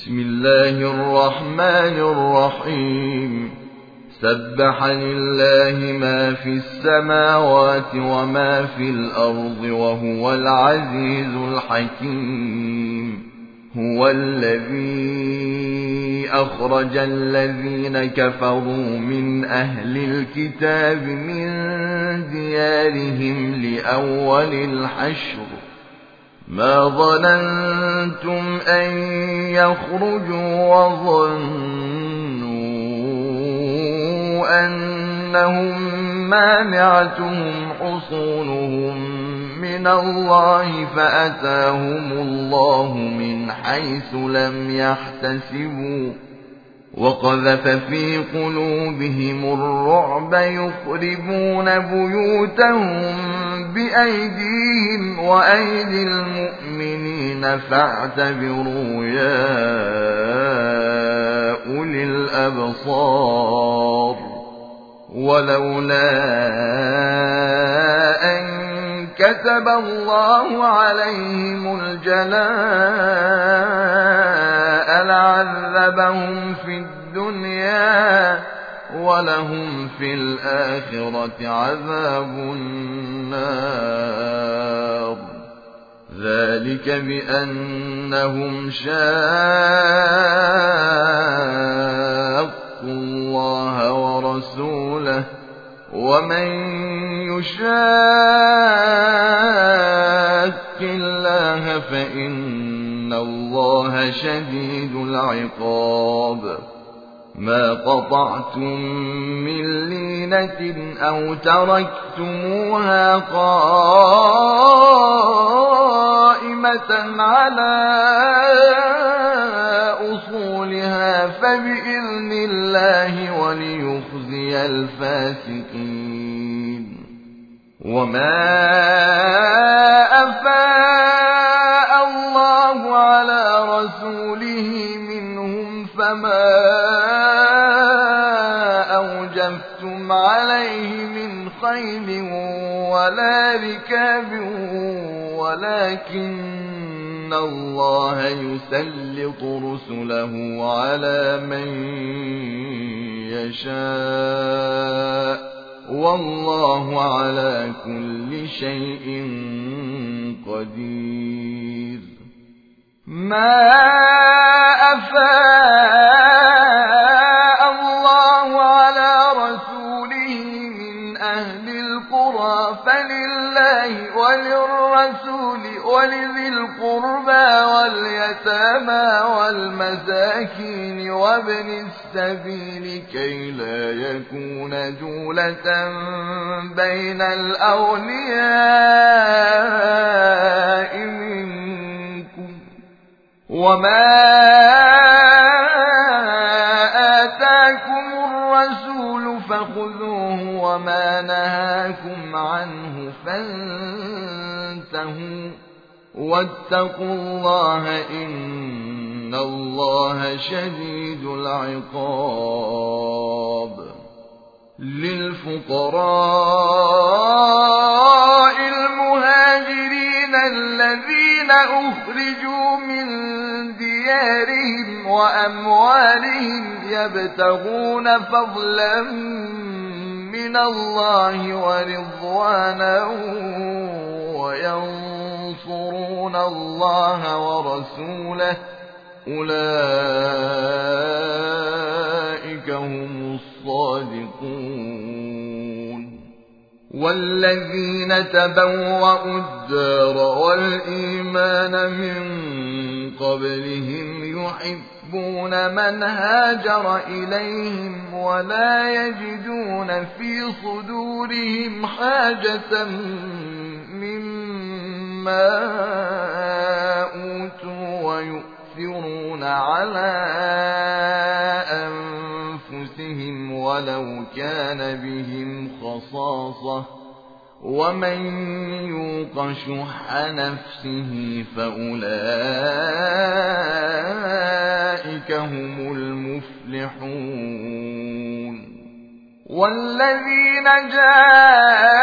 بسم الله الرحمن الرحيم سبح لله ما في السماوات وما في الأرض وهو العزيز الحكيم هو الذي أخرج الذين كفروا من أهل الكتاب من ديارهم لأول الحشر ما ظننتم أن يخرجوا وظنوا أنهم مانعتهم حصونهم من الله فأتاهم الله من حيث لم يحتسبوا وقذف في قلوبهم الرعب يخربون بيوتهم بأيديهم وأيدي المؤمنين فاعتبروا يا أولي الأبصار ولولا أن كتب الله عليهم الجلاء لعذبهم في الدنيا ولهم في الآخرة عذاب النار ذلك بأنهم شاقوا الله ورسوله ومن يشاق الله فإن الله شديد العقاب ما قطعتم من لينة أو تركتموها قائمة على أصولها فبإذن الله وليخزي الفاسقين وما أفاء الله على رسوله منهم فما أوجفتم عليه من خيل ولا ركاب ولكن الله يسلط رسله على من يشاء والله على كل شيء قدير ما أفاء الله على رسوله من أهل القرى فلله وللرسول ولذي القربى واليتامى والمساكين وابن السبيل كي لا يكون دولة بين الأولياء منكم وما آتاكم الرسول فخذوه وما نهاكم عنه فانتهوا واتقوا الله إن الله شديد العقاب للفقراء المهاجرين الذين أخرجوا من ديارهم وأموالهم يبتغون فضلا من الله ورضوانا وينصرون الله ورسوله أولئك هم الصادقون والذين تبوأوا الدار والإيمان من قبلهم يحبون من هاجر إليهم ولا يجدون في صدورهم حاجة مما أوتوا ويؤثرون على أنفسهم ولو كان بهم خصاصة ومن يوق شح نفسه فأولئك هم المفلحون والذين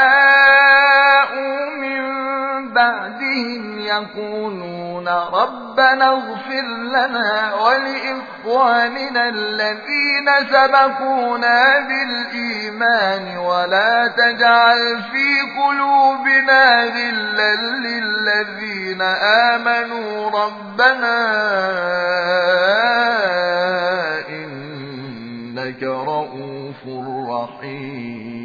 جاءوا من بعدهم يقولون ربنا ربنا اغفر لنا ولإخواننا الذين سبقونا بالإيمان ولا تجعل في قلوبنا غلا للذين آمنوا ربنا إنك رؤوف رحيم.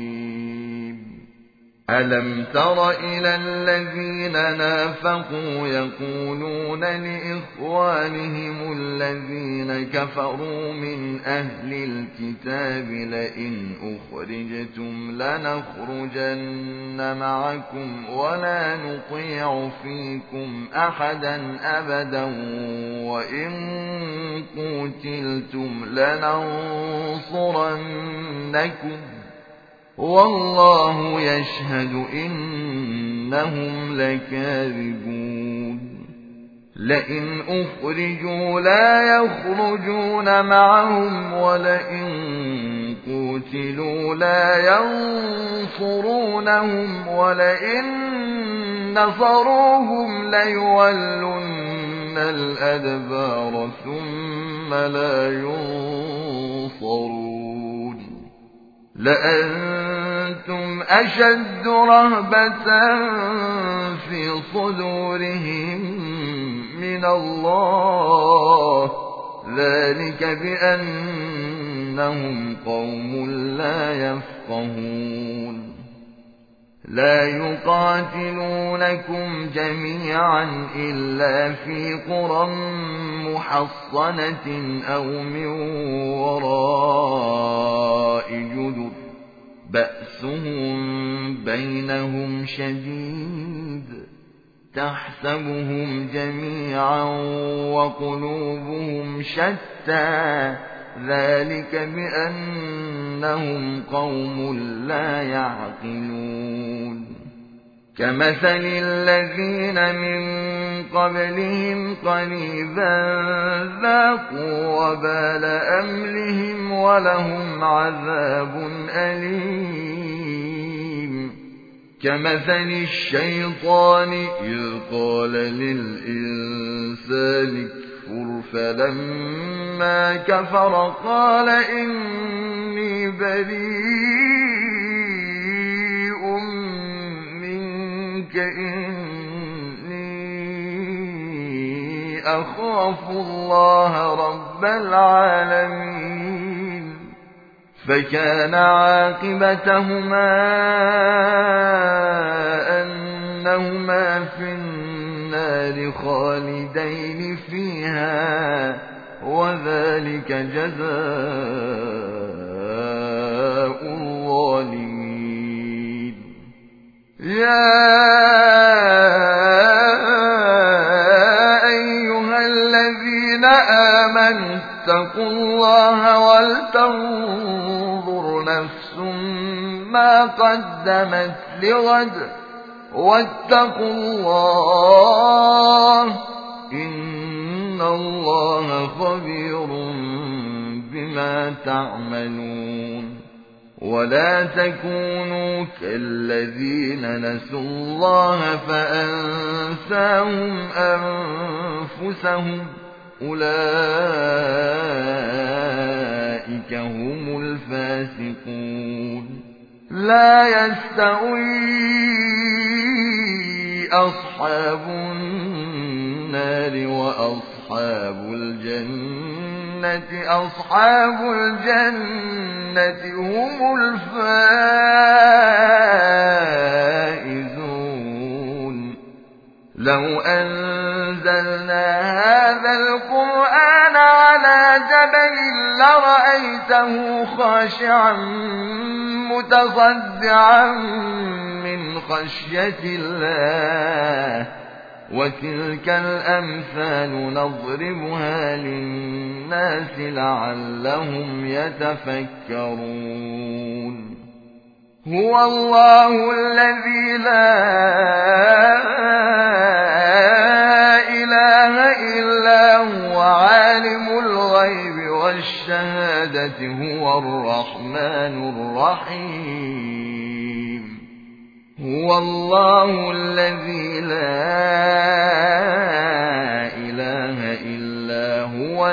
ألم تر إلى الذين نافقوا يقولون لإخوانهم الذين كفروا من أهل الكتاب لئن أخرجتم لنخرجن معكم ولا نطيع فيكم أحدا أبدا وإن قتلتم لننصرنكم والله يشهد إنهم لكاذبون. لئن أخرجوا لا يخرجون معهم ولئن قتلوا لا ينصرونهم ولئن نصروهم ليولن الأدبار ثم لا ينصرون. لأنتم أشد رهبة في صدورهم من الله ذلك بأنهم قوم لا يفقهون. لا يقاتلونكم جميعا إلا في قرى محصنة أو من وراء جدر بأسهم بينهم شديد تحسبهم جميعا وقلوبهم شتى ذلك بأنهم قوم لا يعقلون. كمثل الذين من قبلهم قريبا ذاقوا وبال أمرهم ولهم عذاب أليم. كمثل الشيطان إذ قال للإنسان اكفر فلما كفر قال إني بريء منك إني أخاف الله رب العالمين. فكان عاقبتهما أنهما في النار خالدين فيها وذلك جزاء الظالمين. يا أيها الذين آمنوا اتقوا الله ولتنظر نفس ما قدمت لغد واتقوا الله إن الله خبير بما تعملون. ولا تكونوا كالذين نسوا الله فأنساهم أنفسهم أولئك هم الفاسقون. لا يستوي أصحاب النار وأصحاب الجنة أصحاب الجنة هم الفائزون. لو أنزلنا هذا القرآن على جبل لرأيته خاشعا متصدعا من خشية الله. وتلك الأمثال نضربها للناس لعلهم يتفكرون. هو الله الذي لا إله إلا هو عالم الغيب والشهادة هو الرحمن الرحيم. هو الله الذي لا إله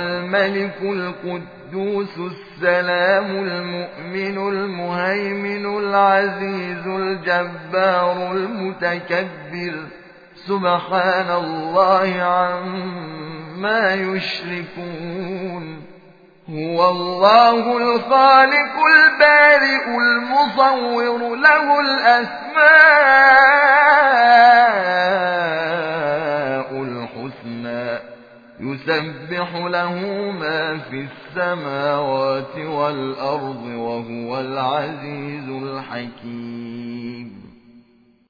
الملك القدوس السلام المؤمن المهيمن العزيز الجبار المتكبر سبحان الله عما يشركون هو الله الخالق البارئ المصور له الأسماء الحسنى يسبح له ما في السماوات والأرض وهو العزيز الحكيم